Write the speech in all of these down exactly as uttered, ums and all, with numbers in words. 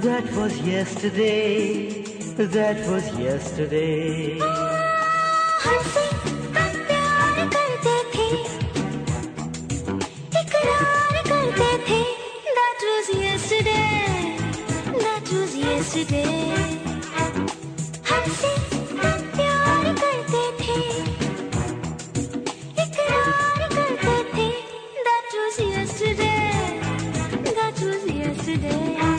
That was yesterday, that was yesterday. हमसे हम प्यार करते थे, इकरार करते थे. That was yesterday, that was yesterday. हमसे हम प्यार करते थे, इकरार करते थे. That was yesterday, that was yesterday.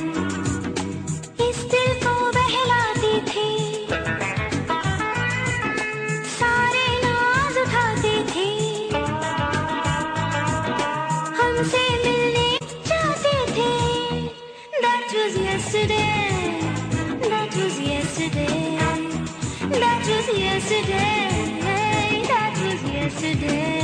Yesterday, that was yesterday, that was yesterday, that was yesterday.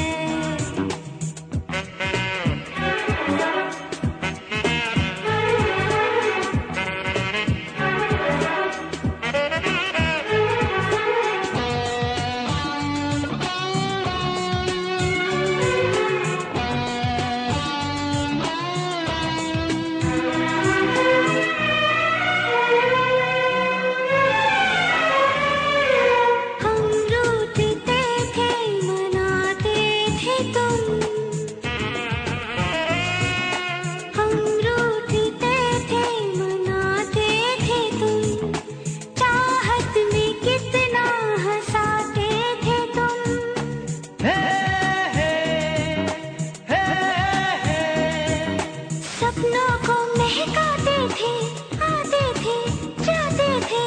सपनों को महकाते थे, आते थे, जाते थे.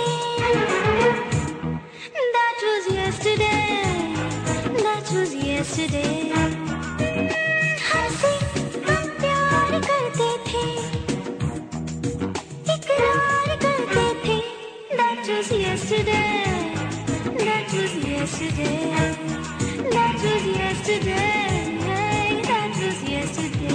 That was yesterday, that was yesterday. हमसे हम प्यार करते थे, इकरार करते थे. That was yesterday, that was yesterday, that was yesterday, that was yesterday.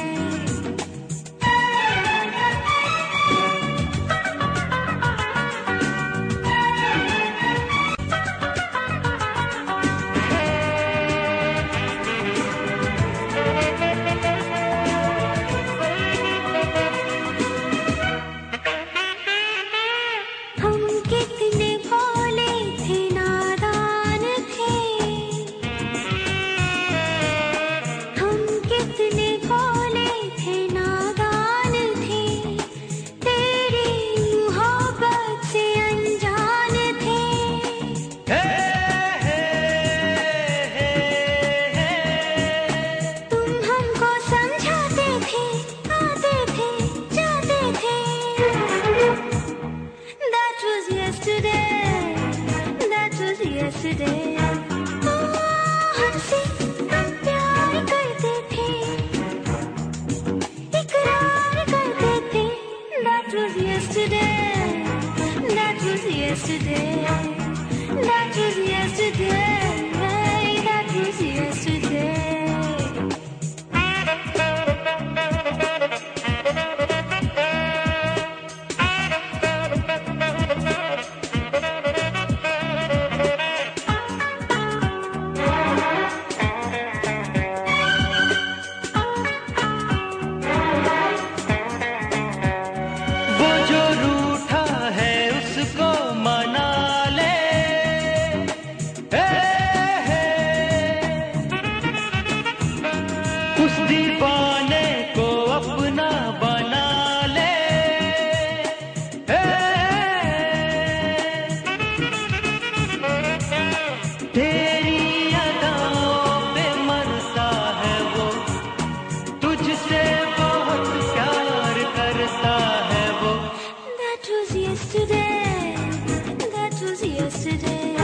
Yesterday, हमसे हम प्यार करते थे, इकरार करते थे. That was yesterday, that was yesterday, that was yesterday, that was yesterday. उस दीवाने को अपना बना ले. तेरी अदाओं पे मरता है वो, तुझसे बहुत प्यार करता है वो. That was yesterday, that was yesterday.